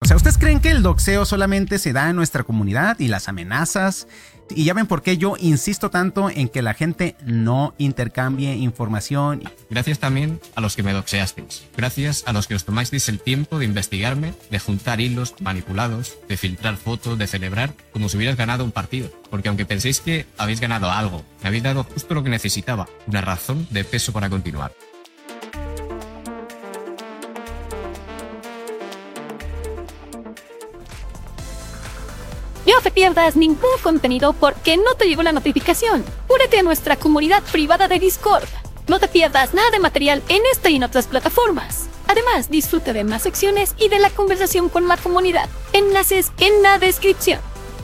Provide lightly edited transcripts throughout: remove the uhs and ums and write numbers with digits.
O sea, ¿ustedes creen que el doxeo solamente se da en nuestra comunidad y las amenazas? Y ya ven por qué yo insisto tanto en que la gente no intercambie información. Gracias también a los que me doxeasteis. Gracias a los que os tomasteis el tiempo de investigarme, de juntar hilos manipulados, de filtrar fotos, de celebrar como si hubieras ganado un partido. Porque aunque penséis que habéis ganado algo, me habéis dado justo lo que necesitaba, una razón de peso para continuar. No te pierdas ningún contenido porque no te llegó la notificación. Únete a nuestra comunidad privada de Discord. No te pierdas nada de material en esta y en otras plataformas. Además, disfruta de más secciones y de la conversación con la comunidad. Enlaces en la descripción.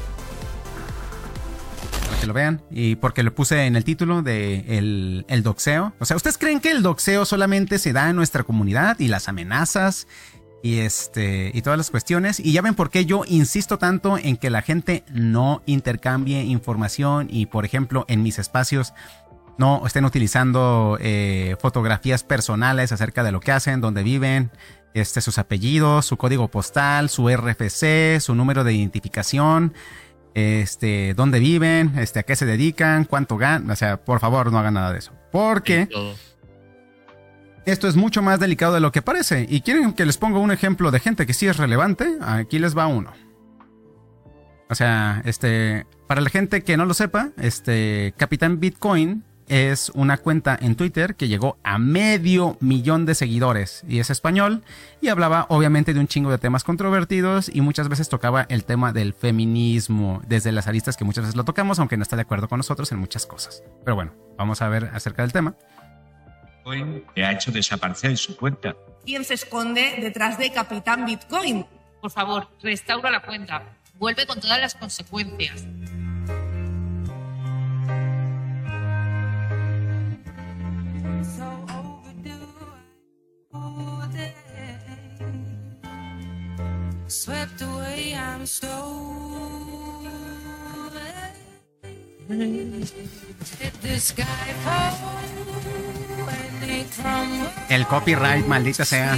Para que lo vean. Y porque lo puse en el título de el doxeo. O sea, ¿ustedes creen que el doxeo solamente se da en nuestra comunidad y las amenazas y todas las cuestiones? Y ya ven por qué yo insisto tanto en que la gente no intercambie información y, por ejemplo, en mis espacios no estén utilizando fotografías personales acerca de lo que hacen, dónde viven, sus apellidos, su código postal, su RFC, su número de identificación, dónde viven, a qué se dedican, cuánto ganan. O sea, por favor, no hagan nada de eso. Porque esto es mucho más delicado de lo que parece. ¿Y quieren que les ponga un ejemplo de gente que sí es relevante? Aquí les va uno. O sea, para la gente que no lo sepa, Capitán Bitcoin es una cuenta en Twitter que llegó a 500,000 de seguidores. Y es español y hablaba obviamente de un chingo de temas controvertidos y muchas veces tocaba el tema del feminismo desde las aristas que muchas veces lo tocamos, aunque no está de acuerdo con nosotros en muchas cosas. Pero bueno, vamos a ver acerca del tema. Que ha hecho desaparecer su cuenta. ¿Quién se esconde detrás de Capitán Bitcoin? Por favor, restaura la cuenta. Vuelve con todas las consecuencias. El copyright, maldita sea.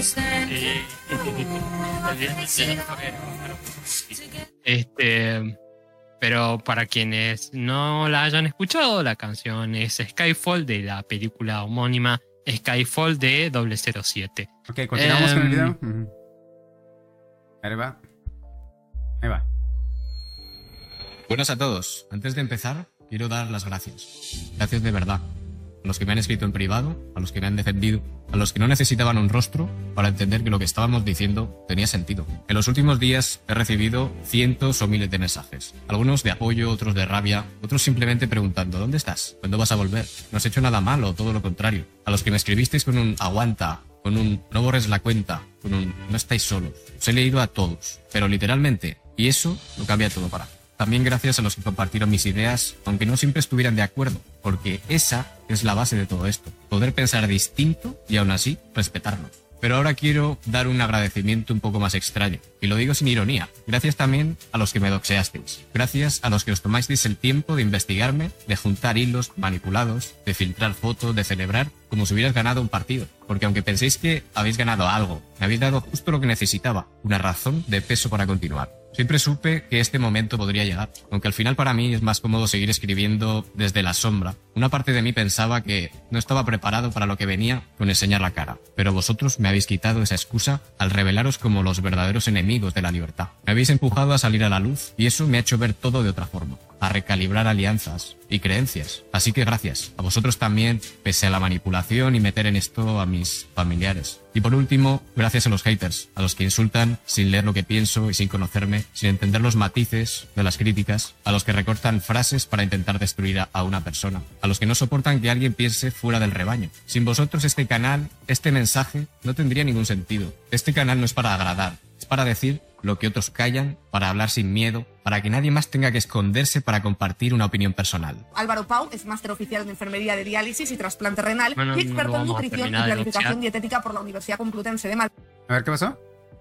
Pero para quienes no la hayan escuchado, la canción es Skyfall de la película homónima Skyfall de 007. Ok, continuamos con el video. Ahí va. Ahí va. Buenas a todos. Antes de empezar, quiero dar las gracias. Gracias de verdad. A los que me han escrito en privado, a los que me han defendido, a los que no necesitaban un rostro para entender que lo que estábamos diciendo tenía sentido. En los últimos días he recibido cientos o miles de mensajes. Algunos de apoyo, otros de rabia, otros simplemente preguntando ¿dónde estás? ¿Cuándo vas a volver? ¿No has hecho nada malo? Todo lo contrario. A los que me escribisteis con un aguanta, con un no borres la cuenta, con un no estáis solos. Os he leído a todos, pero literalmente. Y eso lo cambia todo para mí. También gracias a los que compartieron mis ideas, aunque no siempre estuvieran de acuerdo, porque esa es la base de todo esto. Poder pensar distinto y aún así respetarnos. Pero ahora quiero dar un agradecimiento un poco más extraño, y lo digo sin ironía. Gracias también a los que me doxeasteis. Gracias a los que os tomasteis el tiempo de investigarme, de juntar hilos manipulados, de filtrar fotos, de celebrar como si hubieras ganado un partido. Porque aunque penséis que habéis ganado algo, me habéis dado justo lo que necesitaba, una razón de peso para continuar. Siempre supe que este momento podría llegar, aunque al final para mí es más cómodo seguir escribiendo desde la sombra. Una parte de mí pensaba que no estaba preparado para lo que venía con enseñar la cara, pero vosotros me habéis quitado esa excusa al revelaros como los verdaderos enemigos de la libertad. Me habéis empujado a salir a la luz y eso me ha hecho ver todo de otra forma, a recalibrar alianzas y creencias. Así que gracias a vosotros también, pese a la manipulación y meter en esto a mis familiares. Y por último, gracias a los haters, a los que insultan sin leer lo que pienso y sin conocerme, sin entender los matices de las críticas, a los que recortan frases para intentar destruir a una persona, a los que no soportan que alguien piense fuera del rebaño. Sin vosotros este canal, este mensaje, no tendría ningún sentido. Este canal no es para agradar, es para decir lo que otros callan, para hablar sin miedo, para que nadie más tenga que esconderse para compartir una opinión personal. Álvaro Pau es máster oficial en enfermería de diálisis y trasplante renal y experto en nutrición y planificación dietética por la Universidad Complutense de Madrid. A ver, ¿qué pasó?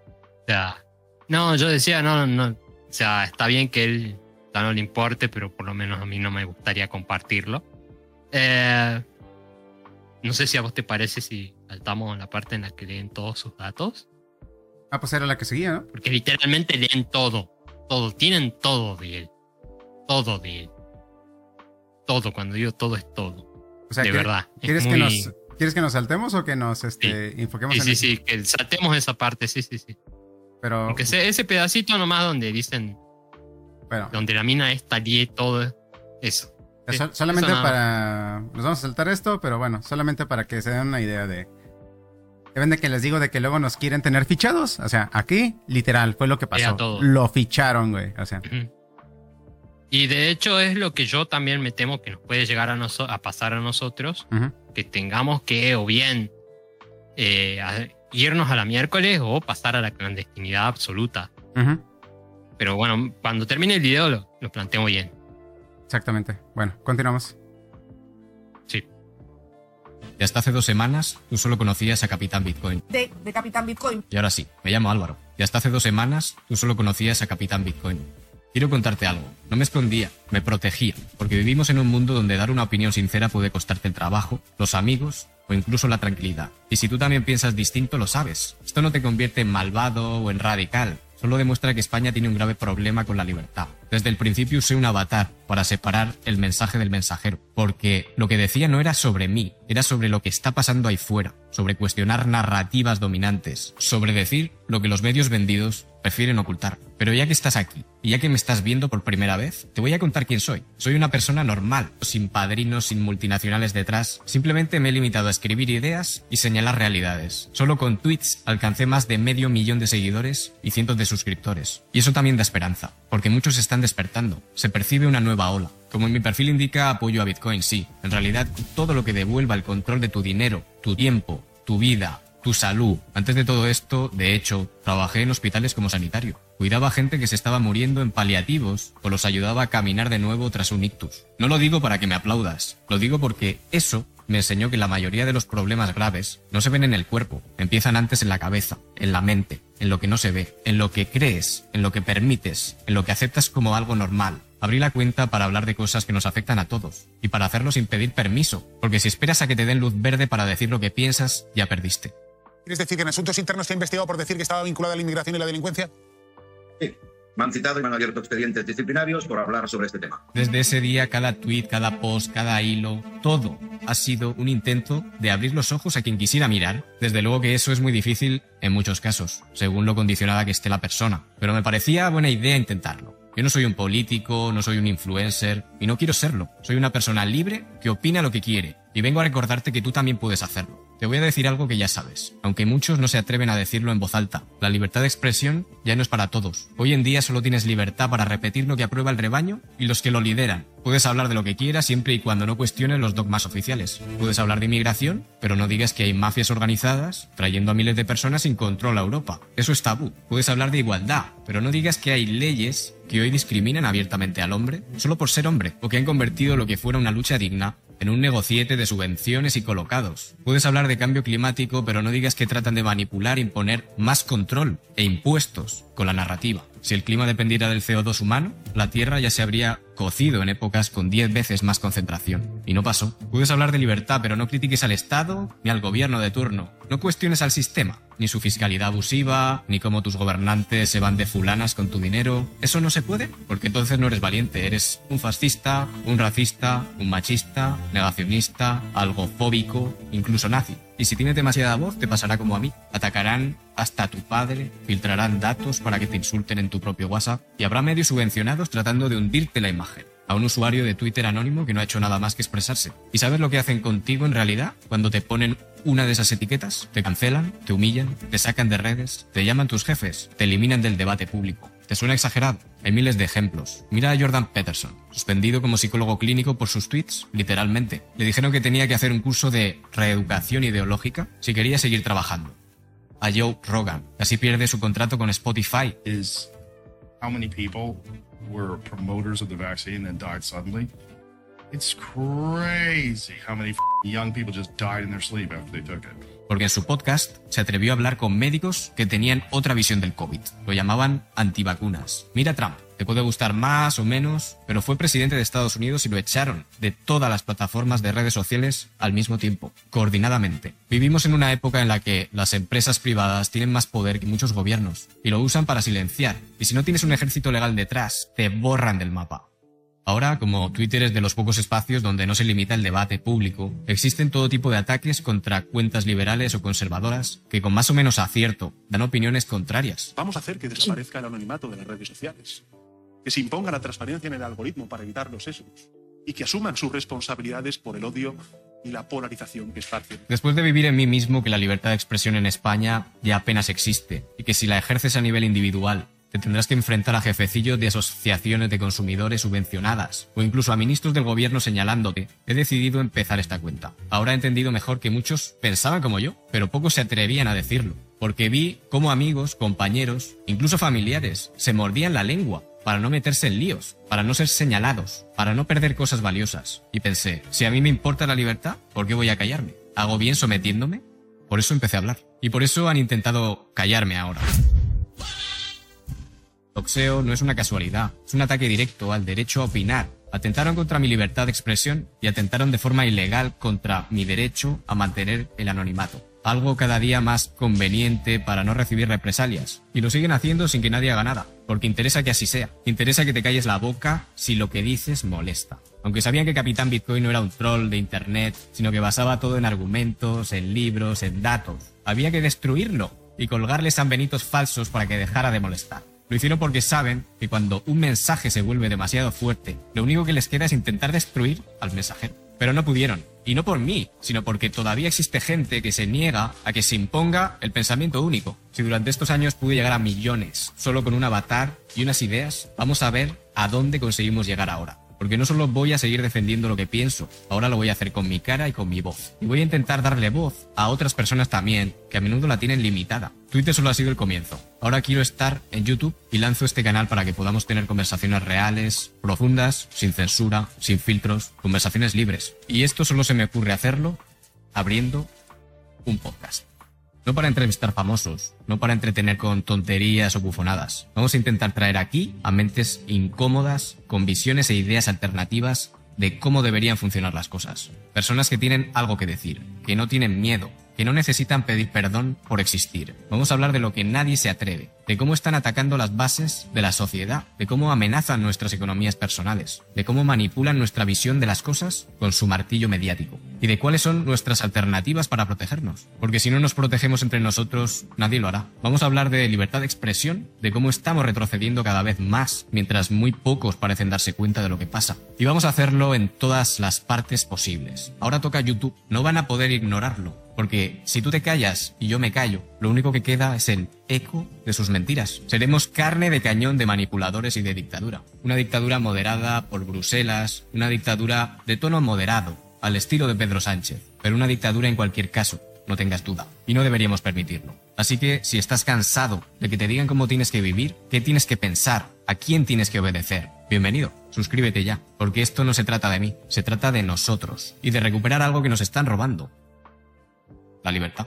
O sea, no, yo decía, no, o sea, está bien que él no le importe, pero por lo menos a mí no me gustaría compartirlo. No sé si a vos te parece si saltamos a la parte en la que leen todos sus datos. Ah, pues era la que seguía, ¿no? Porque literalmente leen todo. Todo. Tienen todo de él. Todo de él. Todo. Cuando digo todo es todo. O sea, de verdad. ¿Quieres que nos saltemos o que nos enfoquemos en eso? Sí, que saltemos esa parte. Sí. Pero... Aunque sea ese pedacito nomás donde dicen... Bueno. Donde la mina lie todo eso. Solamente eso para... Nos vamos a saltar esto, pero bueno, solamente para que se den una idea de... Deben de que les digo de que luego nos quieren tener fichados. O sea, aquí, literal, fue lo que pasó. Lo ficharon, güey. O sea... Y de hecho es lo que yo también me temo que nos puede llegar a pasar a nosotros, que tengamos que o bien irnos a la miércoles o pasar a la clandestinidad absoluta. Pero bueno, cuando termine el video lo planteo bien. Exactamente. Bueno, continuamos. Sí. Y hasta hace 2 semanas tú solo conocías a Capitán Bitcoin. De Capitán Bitcoin. Y ahora sí, me llamo Álvaro. Y hasta hace 2 semanas tú solo conocías a Capitán Bitcoin. Quiero contarte algo. No me escondía, me protegía, porque vivimos en un mundo donde dar una opinión sincera puede costarte el trabajo, los amigos o incluso la tranquilidad. Y si tú también piensas distinto, lo sabes. Esto no te convierte en malvado o en radical. Solo demuestra que España tiene un grave problema con la libertad. Desde el principio usé un avatar para separar el mensaje del mensajero, porque lo que decía no era sobre mí, era sobre lo que está pasando ahí fuera, sobre cuestionar narrativas dominantes, sobre decir lo que los medios vendidos prefieren ocultar. Pero ya que estás aquí, y ya que me estás viendo por primera vez, te voy a contar quién soy. Soy una persona normal, sin padrinos, sin multinacionales detrás. Simplemente me he limitado a escribir ideas y señalar realidades. Solo con tweets alcancé más de 500.000 de seguidores y cientos de suscriptores. Y eso también da esperanza, porque muchos están despertando. Se percibe una nueva ola. Como en mi perfil indica, apoyo a Bitcoin, sí. En realidad, todo lo que devuelva el control de tu dinero, tu tiempo, tu vida, tu salud. Antes de todo esto, de hecho, trabajé en hospitales como sanitario. Cuidaba a gente que se estaba muriendo en paliativos o los ayudaba a caminar de nuevo tras un ictus. No lo digo para que me aplaudas, lo digo porque eso me enseñó que la mayoría de los problemas graves no se ven en el cuerpo, empiezan antes en la cabeza, en la mente, en lo que no se ve, en lo que crees, en lo que permites, en lo que aceptas como algo normal. Abrí la cuenta para hablar de cosas que nos afectan a todos y para hacerlo sin pedir permiso, porque si esperas a que te den luz verde para decir lo que piensas, ya perdiste. ¿Quieres decir que en Asuntos Internos se ha investigado por decir que estaba vinculada a la inmigración y la delincuencia? Sí. Me han citado y me han abierto expedientes disciplinarios por hablar sobre este tema. Desde ese día, cada tweet, cada post, cada hilo, todo ha sido un intento de abrir los ojos a quien quisiera mirar. Desde luego que eso es muy difícil en muchos casos, según lo condicionada que esté la persona. Pero me parecía buena idea intentarlo. Yo no soy un político, no soy un influencer, y no quiero serlo. Soy una persona libre que opina lo que quiere, y vengo a recordarte que tú también puedes hacerlo. Te voy a decir algo que ya sabes, aunque muchos no se atreven a decirlo en voz alta. La libertad de expresión ya no es para todos. Hoy en día solo tienes libertad para repetir lo que aprueba el rebaño y los que lo lideran. Puedes hablar de lo que quieras siempre y cuando no cuestiones los dogmas oficiales. Puedes hablar de inmigración, pero no digas que hay mafias organizadas trayendo a miles de personas sin control a Europa. Eso es tabú. Puedes hablar de igualdad, pero no digas que hay leyes que hoy discriminan abiertamente al hombre solo por ser hombre, o que han convertido lo que fuera una lucha digna en un negociete de subvenciones y colocados. Puedes hablar de cambio climático, pero no digas que tratan de manipular e imponer más control e impuestos con la narrativa. Si el clima dependiera del CO2 humano, la Tierra ya se habría cocido en épocas con 10 veces más concentración. Y no pasó. Puedes hablar de libertad, pero no critiques al Estado ni al gobierno de turno. No cuestiones al sistema, ni su fiscalidad abusiva, ni cómo tus gobernantes se van de fulanas con tu dinero. Eso no se puede, porque entonces no eres valiente. Eres un fascista, un racista, un machista, negacionista, algo fóbico, incluso nazi. Y si tienes demasiada voz, te pasará como a mí. Atacarán hasta a tu padre, filtrarán datos para que te insulten en tu propio WhatsApp y habrá medios subvencionados tratando de hundirte la imagen. A un usuario de Twitter anónimo que no ha hecho nada más que expresarse. ¿Y sabes lo que hacen contigo en realidad? Cuando te ponen una de esas etiquetas, te cancelan, te humillan, te sacan de redes, te llaman tus jefes, te eliminan del debate público. ¿Te suena exagerado? Hay miles de ejemplos. Mira a Jordan Peterson, suspendido como psicólogo clínico por sus tweets, literalmente. Le dijeron que tenía que hacer un curso de reeducación ideológica si quería seguir trabajando. A Joe Rogan, casi pierde su contrato con Spotify. How many people were promoters of the vaccine and died suddenly? It's crazy how many young people just died in their sleep after they took it. Porque en su podcast se atrevió a hablar con médicos que tenían otra visión del COVID. Lo llamaban antivacunas. Mira a Trump, te puede gustar más o menos, pero fue presidente de Estados Unidos y lo echaron de todas las plataformas de redes sociales al mismo tiempo, coordinadamente. Vivimos en una época en la que las empresas privadas tienen más poder que muchos gobiernos y lo usan para silenciar. Y si no tienes un ejército legal detrás, te borran del mapa. Ahora, como Twitter es de los pocos espacios donde no se limita el debate público, existen todo tipo de ataques contra cuentas liberales o conservadoras que con más o menos acierto dan opiniones contrarias. Vamos a hacer que desaparezca el anonimato de las redes sociales, que se imponga la transparencia en el algoritmo para evitar los sesgos y que asuman sus responsabilidades por el odio y la polarización que esparcen. Después de vivir en mí mismo que la libertad de expresión en España ya apenas existe y que si la ejerces a nivel individual te tendrás que enfrentar a jefecillos de asociaciones de consumidores subvencionadas o incluso a ministros del gobierno señalándote, he decidido empezar esta cuenta. Ahora he entendido mejor que muchos pensaban como yo, pero pocos se atrevían a decirlo, porque vi cómo amigos, compañeros, incluso familiares, se mordían la lengua para no meterse en líos, para no ser señalados, para no perder cosas valiosas. Y pensé, si a mí me importa la libertad, ¿por qué voy a callarme? ¿Hago bien sometiéndome? Por eso empecé a hablar. Y por eso han intentado callarme ahora. Doxeo no es una casualidad, es un ataque directo al derecho a opinar. Atentaron contra mi libertad de expresión y atentaron de forma ilegal contra mi derecho a mantener el anonimato. Algo cada día más conveniente para no recibir represalias. Y lo siguen haciendo sin que nadie haga nada, porque interesa que así sea. Interesa que te calles la boca si lo que dices molesta. Aunque sabían que Capitán Bitcoin no era un troll de internet, sino que basaba todo en argumentos, en libros, en datos. Había que destruirlo y colgarle sanbenitos falsos para que dejara de molestar. Lo hicieron porque saben que cuando un mensaje se vuelve demasiado fuerte, lo único que les queda es intentar destruir al mensajero. Pero no pudieron. Y no por mí, sino porque todavía existe gente que se niega a que se imponga el pensamiento único. Si durante estos años pude llegar a millones solo con un avatar y unas ideas, vamos a ver a dónde conseguimos llegar ahora. Porque no solo voy a seguir defendiendo lo que pienso, ahora lo voy a hacer con mi cara y con mi voz. Y voy a intentar darle voz a otras personas también, que a menudo la tienen limitada. Twitter solo ha sido el comienzo. Ahora quiero estar en YouTube y lanzo este canal para que podamos tener conversaciones reales, profundas, sin censura, sin filtros, conversaciones libres. Y esto solo se me ocurre hacerlo abriendo un podcast. No para entrevistar famosos, no para entretener con tonterías o bufonadas. Vamos a intentar traer aquí a mentes incómodas, con visiones e ideas alternativas de cómo deberían funcionar las cosas. Personas que tienen algo que decir, que no tienen miedo, que no necesitan pedir perdón por existir. Vamos a hablar de lo que nadie se atreve, de cómo están atacando las bases de la sociedad, de cómo amenazan nuestras economías personales, de cómo manipulan nuestra visión de las cosas con su martillo mediático, y de cuáles son nuestras alternativas para protegernos. Porque si no nos protegemos entre nosotros, nadie lo hará. Vamos a hablar de libertad de expresión, de cómo estamos retrocediendo cada vez más, mientras muy pocos parecen darse cuenta de lo que pasa. Y vamos a hacerlo en todas las partes posibles. Ahora toca YouTube, no van a poder ignorarlo. Porque si tú te callas y yo me callo, lo único que queda es el eco de sus mentiras. Seremos carne de cañón de manipuladores y de dictadura. Una dictadura moderada por Bruselas, una dictadura de tono moderado, al estilo de Pedro Sánchez. Pero una dictadura en cualquier caso, no tengas duda. Y no deberíamos permitirlo. Así que si estás cansado de que te digan cómo tienes que vivir, qué tienes que pensar, a quién tienes que obedecer, bienvenido, suscríbete ya. Porque esto no se trata de mí, se trata de nosotros. Y de recuperar algo que nos están robando. La libertad.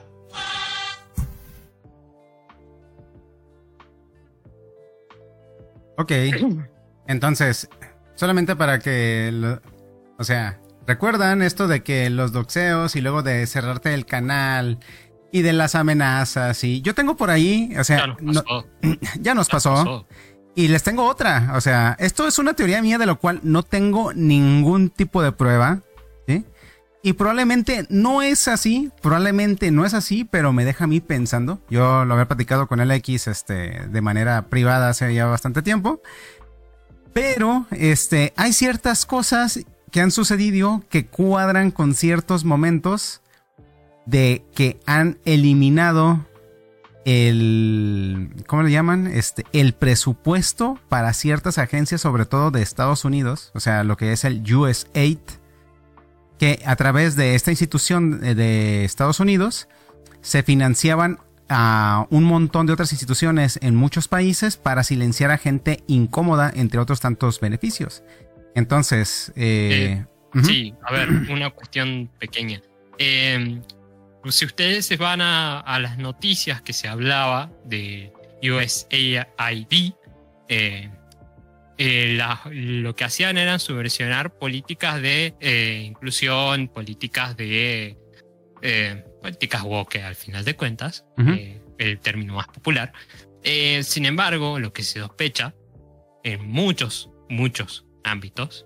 Ok, entonces, solamente para que, o sea, ¿recuerdan esto de que los doxeos y luego de cerrarte el canal y de las amenazas? Y yo tengo por ahí, o sea, ya nos pasó. Y les tengo otra, o sea, esto es una teoría mía de lo cual no tengo ningún tipo de prueba, ¿sí? Y probablemente no es así, pero me deja a mí pensando. Yo lo había platicado con LX de manera privada hace ya bastante tiempo. Pero hay ciertas cosas que han sucedido que cuadran con ciertos momentos de que han eliminado ¿cómo le llaman? El presupuesto para ciertas agencias, sobre todo de Estados Unidos, o sea, lo que es el USAID, que a través de esta institución de Estados Unidos se financiaban a un montón de otras instituciones en muchos países para silenciar a gente incómoda, entre otros tantos beneficios. Entonces, sí, a ver, una cuestión pequeña. Si ustedes se van a las noticias que se hablaba de USAID, lo que hacían eran subversionar políticas de inclusión, políticas de políticas woke, al final de cuentas, el término más popular. Sin embargo, lo que se sospecha en muchos ámbitos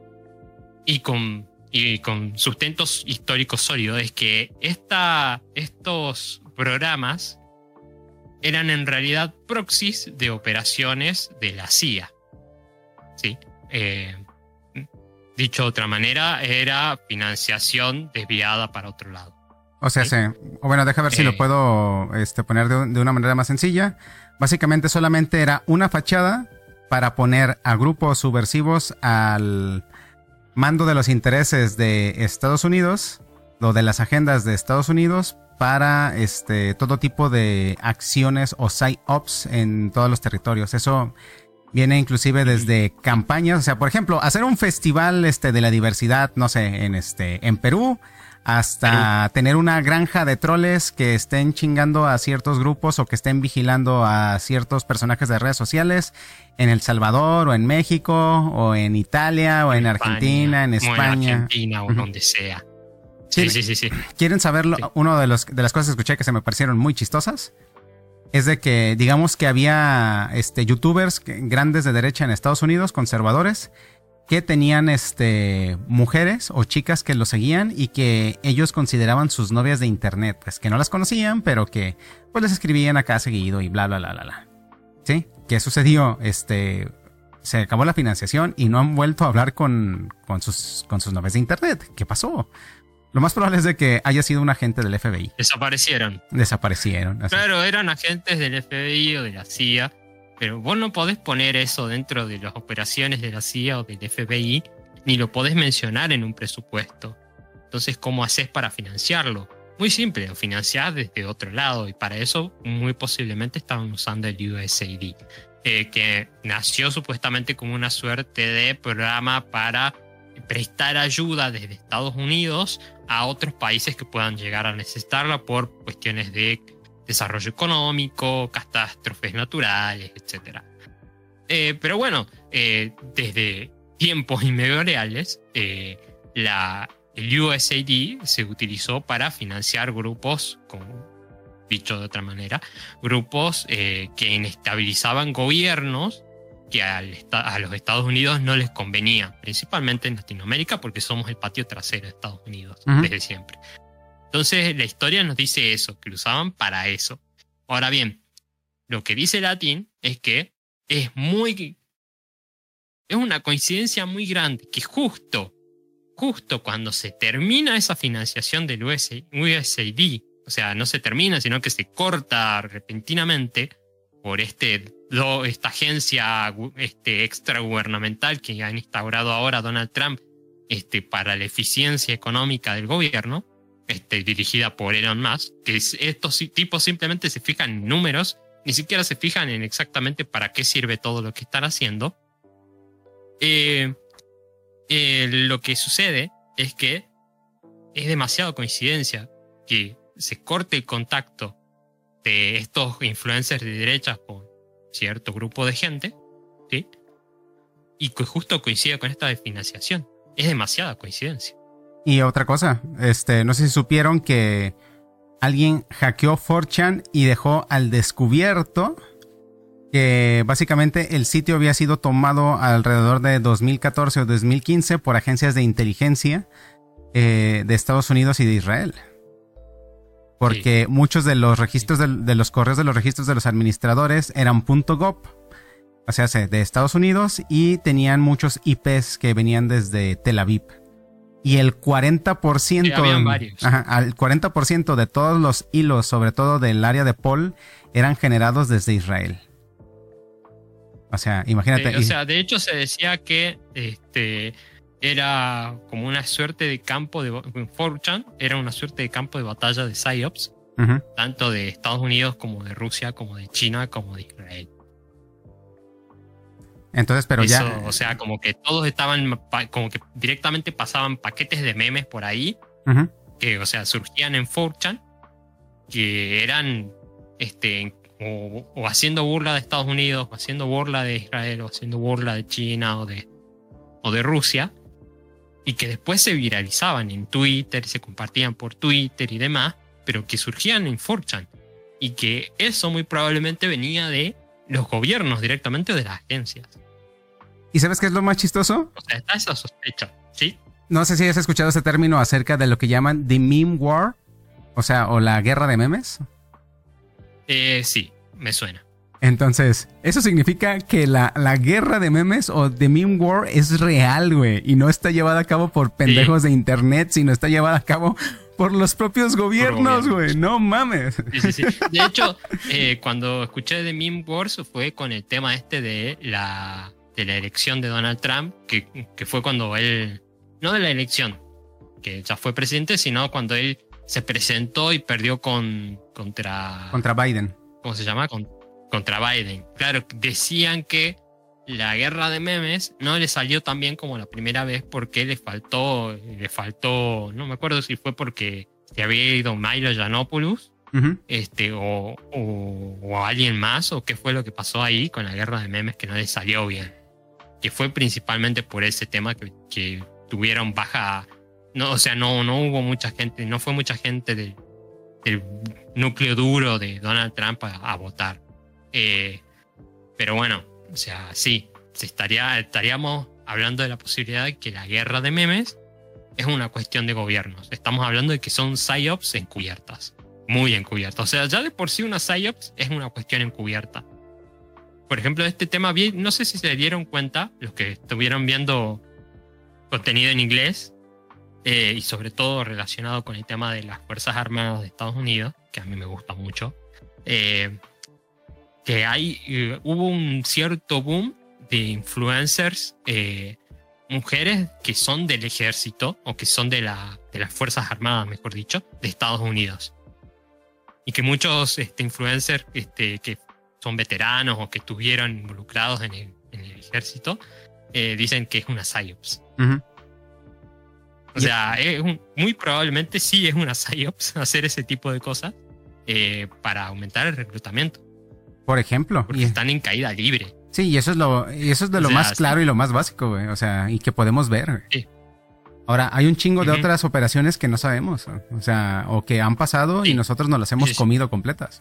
y con sustentos históricos sólidos es que estos programas eran en realidad proxies de operaciones de la CIA. ¿Sí? Dicho de otra manera, era financiación desviada para otro lado. O sea, ¿sí? Bueno, deja ver si lo puedo poner de una manera más sencilla. Básicamente solamente era una fachada para poner a grupos subversivos al mando de los intereses de Estados Unidos o de las agendas de Estados Unidos para todo tipo de acciones o psy-ops en todos los territorios. Eso viene inclusive desde campañas, o sea, por ejemplo, hacer un festival de la diversidad, no sé, en Perú, hasta tener una granja de troles que estén chingando a ciertos grupos o que estén vigilando a ciertos personajes de redes sociales en El Salvador o en México o en Italia o en Argentina, en España. O en Argentina o donde sea. Sí. ¿Quieren saberlo? Sí. Una de las cosas que escuché que se me parecieron muy chistosas es de que, digamos que había youtubers grandes de derecha en Estados Unidos, conservadores, que tenían mujeres o chicas que los seguían y que ellos consideraban sus novias de internet, pues que no las conocían, pero que pues les escribían acá seguido y bla bla bla bla bla. ¿Sí? ¿Qué sucedió? Se acabó la financiación y no han vuelto a hablar con sus novias de internet. ¿Qué pasó? Lo más probable es de que haya sido un agente del FBI. Desaparecieron. Así. Claro, eran agentes del FBI o de la CIA. Pero vos no podés poner eso dentro de las operaciones de la CIA o del FBI, ni lo podés mencionar en un presupuesto. Entonces, ¿cómo haces para financiarlo? Muy simple, lo financiás desde otro lado, y para eso muy posiblemente estaban usando el USAID, que nació supuestamente como una suerte de programa para prestar ayuda desde Estados Unidos a otros países que puedan llegar a necesitarla por cuestiones de desarrollo económico, catástrofes naturales, etc. Pero bueno, desde tiempos inmemoriales, el USAID se utilizó para financiar grupos, como dicho de otra manera, grupos que inestabilizaban gobiernos que a los Estados Unidos no les convenía, principalmente en Latinoamérica, porque somos el patio trasero de Estados Unidos desde siempre. Entonces la historia nos dice eso, que lo usaban para eso. Ahora bien, lo que dice Latin es que es una coincidencia muy grande que justo cuando se termina esa financiación del USAID, o sea, no se termina, sino que se corta repentinamente por esta agencia extragubernamental que han instaurado ahora Donald Trump para la eficiencia económica del gobierno, dirigida por Elon Musk, que estos tipos simplemente se fijan en números, ni siquiera se fijan en exactamente para qué sirve todo lo que están haciendo. Lo que sucede es que es demasiado coincidencia que se corte el contacto de estos influencers de derecha con cierto grupo de gente, ¿sí? Y que justo coincida con esta financiación. Es demasiada coincidencia. Y otra cosa, no sé si supieron que alguien hackeó 4chan y dejó al descubierto que básicamente el sitio había sido tomado alrededor de 2014 o 2015 por agencias de inteligencia de Estados Unidos y de Israel. Porque sí, muchos de los registros de los correos de los registros de los administradores eran .gov, o sea, de Estados Unidos, y tenían muchos IPs que venían desde Tel Aviv. Y el 40%, sí, el 40% de todos los hilos, sobre todo del área de Paul, eran generados desde Israel. O sea, imagínate. O sea, de hecho se decía que era como una suerte de campo de 4chan, era una suerte de campo de batalla de PSYOPs, tanto de Estados Unidos como de Rusia, como de China, como de Israel. Entonces, pero eso, ya... O sea, como que todos estaban, como que directamente pasaban paquetes de memes por ahí, que, o sea, surgían en 4chan, que eran o haciendo burla de Estados Unidos, o haciendo burla de Israel, o haciendo burla de China o de Rusia, y que después se viralizaban en Twitter, se compartían por Twitter y demás, pero que surgían en 4chan, y que eso muy probablemente venía de los gobiernos directamente o de las agencias. ¿Y sabes qué es lo más chistoso? O sea, está esa sospecha, ¿sí? No sé si has escuchado este término acerca de lo que llaman The Meme War, o la guerra de memes. Sí, me suena. Entonces, eso significa que la guerra de memes o The Meme War es real, güey, y no está llevada a cabo por pendejos de internet, sino está llevada a cabo por los propios gobiernos, güey. No mames. Sí. De hecho, cuando escuché The Meme Wars fue con el tema de la elección de Donald Trump, que fue cuando él, no de la elección, que ya fue presidente, sino cuando él se presentó y perdió contra Biden. ¿Cómo se llama? Contra Biden. Claro, decían que la guerra de memes no le salió tan bien como la primera vez porque le faltó, no me acuerdo si fue porque se había ido Milo Yiannopoulos, o alguien más, o qué fue lo que pasó ahí con la guerra de memes que no le salió bien. Que fue principalmente por ese tema que tuvieron baja. No, o sea, no hubo mucha gente, no fue mucha gente del núcleo duro de Donald Trump a votar. Pero bueno, o sea, sí, estaríamos hablando de la posibilidad de que la guerra de memes es una cuestión de gobiernos. Estamos hablando de que son psyops encubiertas, muy encubiertas. O sea, ya de por sí una psyops es una cuestión encubierta. Por ejemplo, este tema, no sé si se dieron cuenta, los que estuvieron viendo contenido en inglés, y sobre todo relacionado con el tema de las Fuerzas Armadas de Estados Unidos, que a mí me gusta mucho, que hubo un cierto boom de influencers, mujeres que son del ejército o que son de las Fuerzas Armadas, mejor dicho, de Estados Unidos. Y que muchos influencers que son veteranos o que estuvieron involucrados en el ejército dicen que es una PSYOPS. Uh-huh. O sea, muy probablemente sí es una PSYOPS hacer ese tipo de cosas para aumentar el reclutamiento. Por ejemplo. Porque están en caída libre. Sí, y eso es de lo más claro y lo más básico, güey. O sea, y que podemos ver, güey. Sí. Ahora, hay un chingo de otras operaciones que no sabemos. O sea, o que han pasado y nosotros nos las hemos comido completas.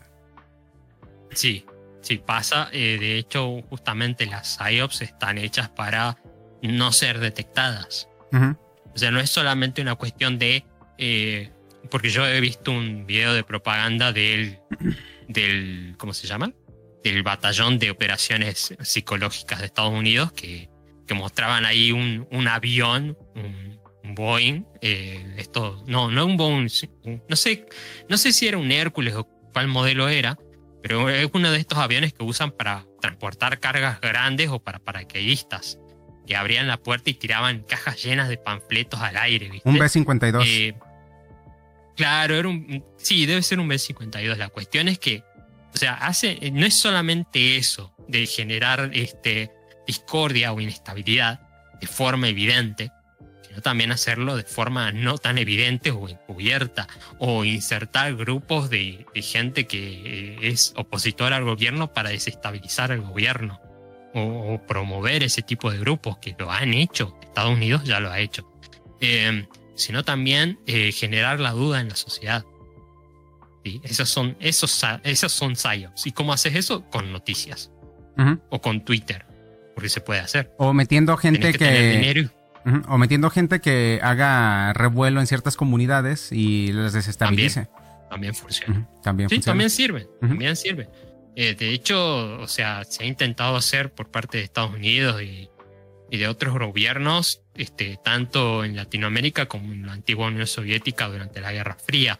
Sí, pasa. De hecho, justamente las PSYOPs están hechas para no ser detectadas. Uh-huh. O sea, no es solamente una cuestión de... porque yo he visto un video de propaganda del ¿cómo se llama? Del batallón de operaciones psicológicas de Estados Unidos que mostraban ahí un avión, un Boeing. No un Boeing, no sé si era un Hércules o cuál modelo era, pero es uno de estos aviones que usan para transportar cargas grandes o para paracaidistas, que abrían la puerta y tiraban cajas llenas de panfletos al aire, ¿viste? Un B-52. Claro, sí, debe ser un B-52. La cuestión es que, o sea, no es solamente eso de generar discordia o inestabilidad de forma evidente, sino también hacerlo de forma no tan evidente o encubierta, o insertar grupos de gente que es opositora al gobierno para desestabilizar al gobierno, o promover ese tipo de grupos que lo han hecho. Estados Unidos ya lo ha hecho. Sino también generar la duda en la sociedad. ¿Sí? Esos son PSYOPs. ¿Y cómo haces eso? Con noticias. Uh-huh. O con Twitter. Porque se puede hacer. O metiendo gente que uh-huh. O metiendo gente que haga revuelo en ciertas comunidades y las desestabilice. También funciona. Uh-huh. También sirve. Uh-huh. También sirve. De hecho, o sea, se ha intentado hacer por parte de Estados Unidos y de otros gobiernos, tanto en Latinoamérica como en la antigua Unión Soviética durante la Guerra Fría.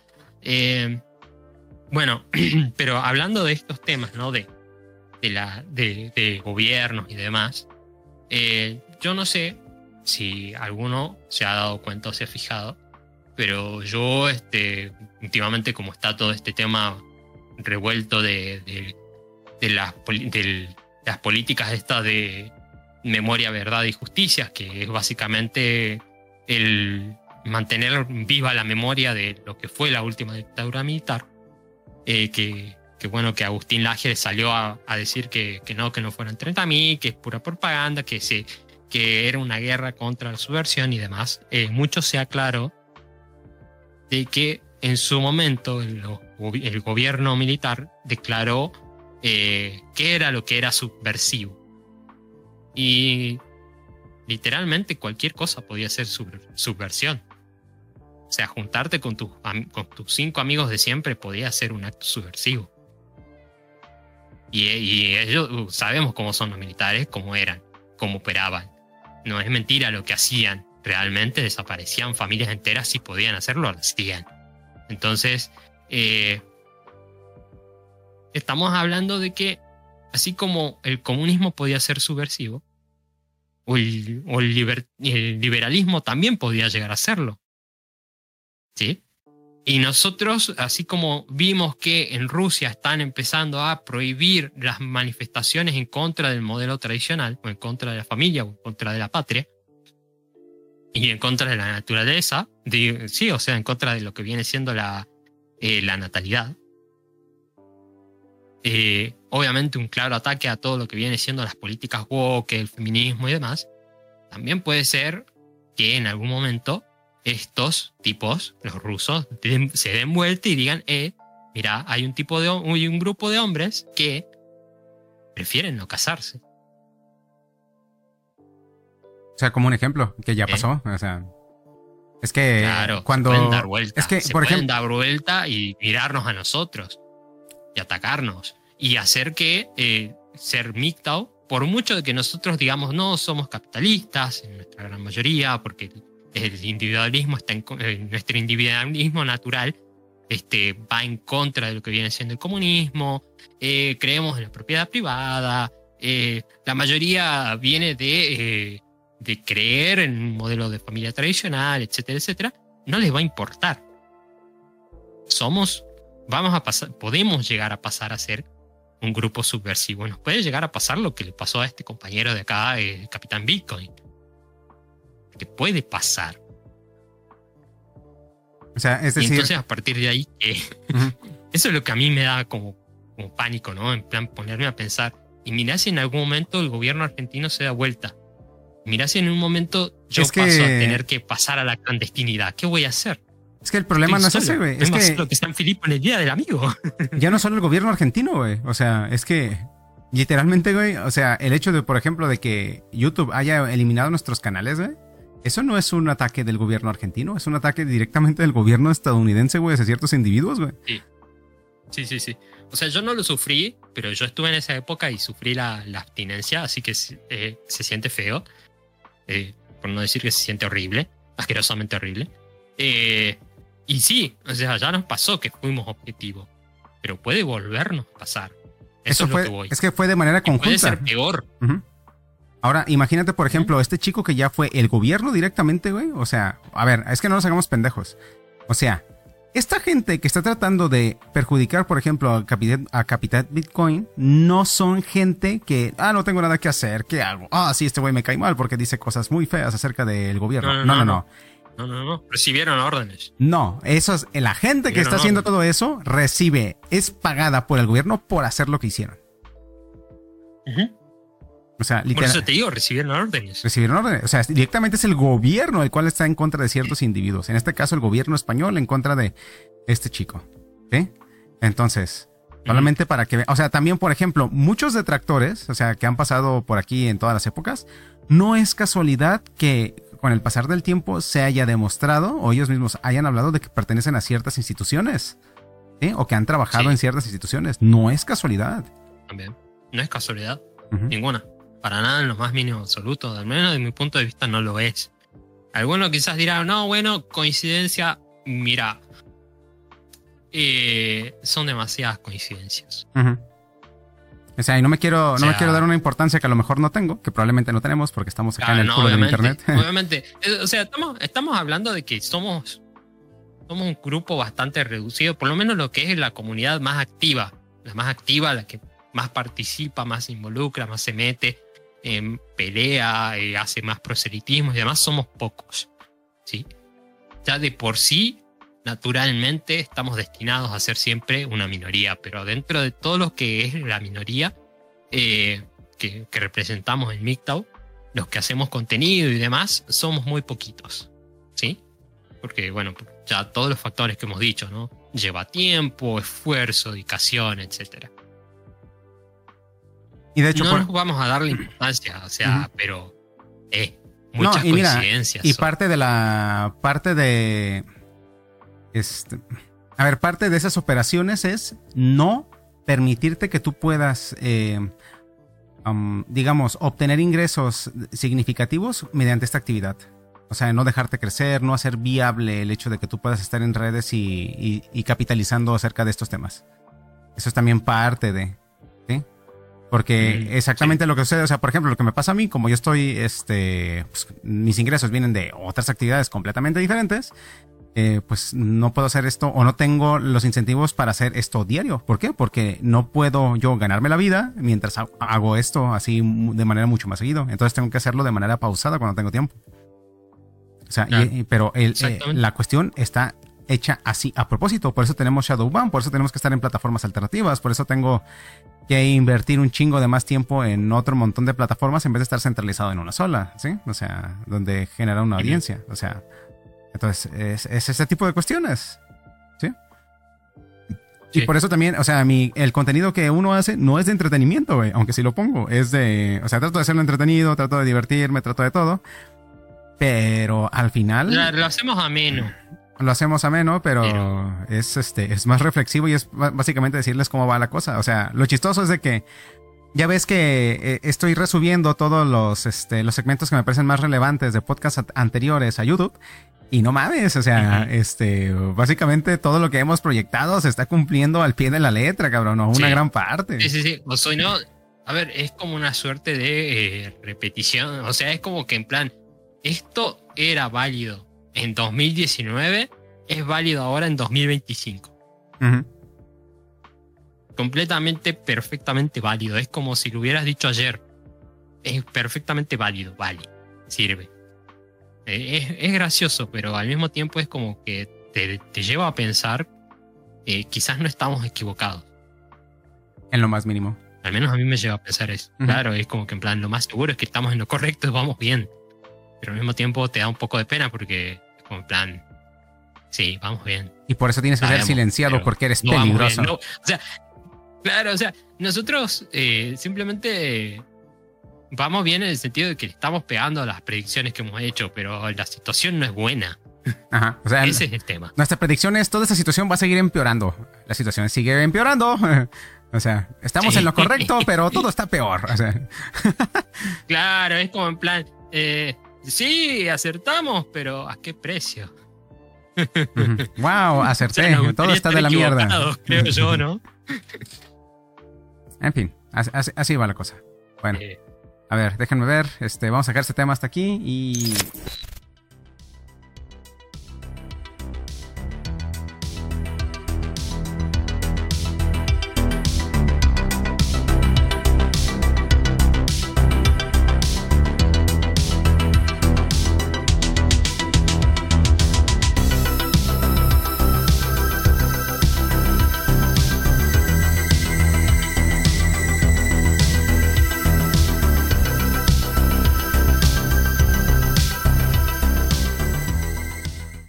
Bueno, pero hablando de estos temas, ¿no? De gobiernos y demás, yo no sé si alguno se ha dado cuenta o se ha fijado, pero yo últimamente, como está todo este tema revuelto de las políticas estas de memoria, verdad y justicia, que es básicamente el mantener viva la memoria de lo que fue la última dictadura militar, que bueno, que Agustín Laje salió a decir que no fueran 30.000, que es pura propaganda, que era una guerra contra la subversión y demás. Mucho se aclaró de que en su momento el gobierno militar declaró qué era lo que era subversivo. Y literalmente cualquier cosa podía ser subversión. O sea, juntarte con tus 5 amigos de siempre podía ser un acto subversivo. Y ellos sabemos cómo son los militares, cómo eran, cómo operaban. No es mentira lo que hacían. Realmente desaparecían familias enteras. Si podían hacerlo, lo hacían. Entonces, estamos hablando de que así como el comunismo podía ser subversivo, o el liberalismo también podía llegar a serlo. ¿Sí? Y nosotros, así como vimos que en Rusia están empezando a prohibir las manifestaciones en contra del modelo tradicional, o en contra de la familia, o en contra de la patria, y en contra de la naturaleza, sí, o sea, en contra de lo que viene siendo la natalidad. Obviamente un claro ataque a todo lo que viene siendo las políticas woke, el feminismo y demás. También puede ser que en algún momento estos tipos, los rusos, se den vuelta y digan, mira, hay un grupo de hombres que prefieren no casarse. O sea, como un ejemplo, que ya pasó. O sea, es que claro, cuando... se pueden dar vuelta. Es que, se por pueden ejemplo, dar vuelta y mirarnos a nosotros. Y atacarnos. Y hacer que ser MGTOW, por mucho de que nosotros digamos no somos capitalistas, en nuestra gran mayoría, porque el individualismo está nuestro individualismo natural va en contra de lo que viene siendo el comunismo, creemos en la propiedad privada, la mayoría viene de creer en un modelo de familia tradicional, etcétera, etcétera. No les va a importar. Podemos llegar a pasar a ser un grupo subversivo. Nos puede llegar a pasar lo que le pasó a este compañero de acá, el Capitán Bitcoin. Que puede pasar. O sea, es decir... Y entonces a partir de ahí, eso es lo que a mí me da como pánico, ¿no? En plan, ponerme a pensar, y mirá si en algún momento el gobierno argentino se da vuelta. Mirá si en un momento yo paso a tener que pasar a la clandestinidad. ¿Qué voy a hacer? Es que el problema no es ese, güey. Es que lo que está en Filipo en el Día del Amigo. Ya no solo el gobierno argentino, güey. O sea, es que literalmente, güey, o sea, el hecho de, por ejemplo, de que YouTube haya eliminado nuestros canales, güey, eso no es un ataque del gobierno argentino, es un ataque directamente del gobierno estadounidense, güey, hacia ciertos individuos, güey. Sí. O sea, yo no lo sufrí, pero yo estuve en esa época y sufrí la abstinencia, así que se siente feo. Por no decir que se siente horrible, asquerosamente horrible. Y sí, o sea, ya nos pasó que fuimos objetivos, pero puede volvernos a pasar. Eso es lo que voy. Es que fue de manera conjunta. Puede ser peor. Ahora, imagínate, por ejemplo, este chico que ya fue el gobierno directamente, güey. O sea, a ver, es que no nos hagamos pendejos. O sea, esta gente que está tratando de perjudicar, por ejemplo, a Capitán Bitcoin, no son gente que, no tengo nada que hacer, ¿qué hago? Sí, este güey me cae mal porque dice cosas muy feas acerca del gobierno. No. No. Recibieron órdenes. No, eso es, la gente que está haciendo todo eso es pagada por el gobierno por hacer lo que hicieron. O sea, por eso te digo, recibieron órdenes. O sea, directamente es el gobierno el cual está en contra de ciertos individuos. En este caso, el gobierno español en contra de este chico. ¿Sí? Entonces, solamente para que... O sea, también, por ejemplo, muchos detractores, o sea, que han pasado por aquí en todas las épocas, no es casualidad que con el pasar del tiempo se haya demostrado, o ellos mismos hayan hablado de que pertenecen a ciertas instituciones. ¿Sí? O que han trabajado en ciertas instituciones. No es casualidad. También. No es casualidad. Ninguna. Para nada en lo más mínimo absoluto. Al menos desde mi punto de vista no lo es. Algunos quizás dirán, no, bueno, coincidencia. Mira, son demasiadas coincidencias. O sea, y no me quiero dar una importancia que a lo mejor no tengo, que probablemente no tenemos porque estamos acá en el culo del internet. Obviamente. O sea, estamos hablando de que somos un grupo bastante reducido, por lo menos lo que es la comunidad más activa. La más activa, la que más participa, más se involucra, más se mete, pelea, hace más proselitismo y demás, somos pocos. ¿Sí? Ya de por sí, naturalmente estamos destinados a ser siempre una minoría, pero dentro de todo lo que es la minoría que representamos en MGTOW, los que hacemos contenido y demás, somos muy poquitos, ¿sí? Porque, bueno, ya todos los factores que hemos dicho, ¿no? Lleva tiempo, esfuerzo, dedicación, etc. Y de hecho, no nos vamos a darle importancia, o sea, pero muchas y coincidencias. Mira, y parte de esas operaciones es no permitirte que tú puedas, digamos, obtener ingresos significativos mediante esta actividad. O sea, no dejarte crecer, no hacer viable el hecho de que tú puedas estar en redes y capitalizando acerca de estos temas. Eso es también parte de, ¿sí? Porque exactamente lo que sucede, o sea, por ejemplo, lo que me pasa a mí, como yo estoy, pues, mis ingresos vienen de otras actividades completamente diferentes, pues no puedo hacer esto o no tengo los incentivos para hacer esto diario. ¿Por qué? Porque no puedo yo ganarme la vida mientras hago esto así de manera mucho más seguido. Entonces tengo que hacerlo de manera pausada cuando tengo tiempo. O sea, claro. Pero la cuestión está hecha así a propósito. Por eso tenemos Shadowban, por eso tenemos que estar en plataformas alternativas, por eso tengo que invertir un chingo de más tiempo en otro montón de plataformas en vez de estar centralizado en una sola, ¿sí? O sea, donde genera una audiencia. O sea, entonces es ese tipo de cuestiones, ¿sí? Sí. Y por eso también, o sea, el contenido que uno hace no es de entretenimiento, güey, aunque sí lo pongo. Es de, o sea, trato de hacerlo entretenido, trato de divertirme, trato de todo. Pero al final... Lo hacemos ameno. Lo hacemos ameno, pero es más reflexivo y es básicamente decirles cómo va la cosa. O sea, lo chistoso es de que ya ves que estoy resubiendo todos los segmentos que me parecen más relevantes de podcasts anteriores a YouTube. Y no mames, o sea, básicamente todo lo que hemos proyectado se está cumpliendo al pie de la letra, cabrón, o una gran parte. Sí. O sea, no, a ver, es como una suerte de repetición. O sea, es como que en plan, esto era válido en 2019, es válido ahora en 2025. Completamente, perfectamente válido. Es como si lo hubieras dicho ayer. Es perfectamente válido, vale, sirve. Es gracioso, pero al mismo tiempo es como que te lleva a pensar quizás no estamos equivocados. En lo más mínimo. Al menos a mí me lleva a pensar eso. Claro, es como que en plan, lo más seguro es que estamos en lo correcto y vamos bien. Pero al mismo tiempo te da un poco de pena porque es como en plan, sí, vamos bien. Y por eso tienes que ser silenciado porque eres peligroso. No, o sea, claro, o sea, nosotros simplemente vamos bien en el sentido de que le estamos pegando a las predicciones que hemos hecho, pero la situación no es buena. Ajá, o sea, ese es el tema. Nuestra predicción es toda esta situación va a seguir empeorando. La situación sigue empeorando. O sea, estamos en lo correcto, pero todo está peor. O sea. Claro, es como en plan, sí, acertamos, pero ¿a qué precio? Wow, acerté. Todo está de la mierda. Creo yo, ¿no? En fin, así va la cosa. Bueno, a ver, déjenme ver. Vamos a sacar este tema hasta aquí y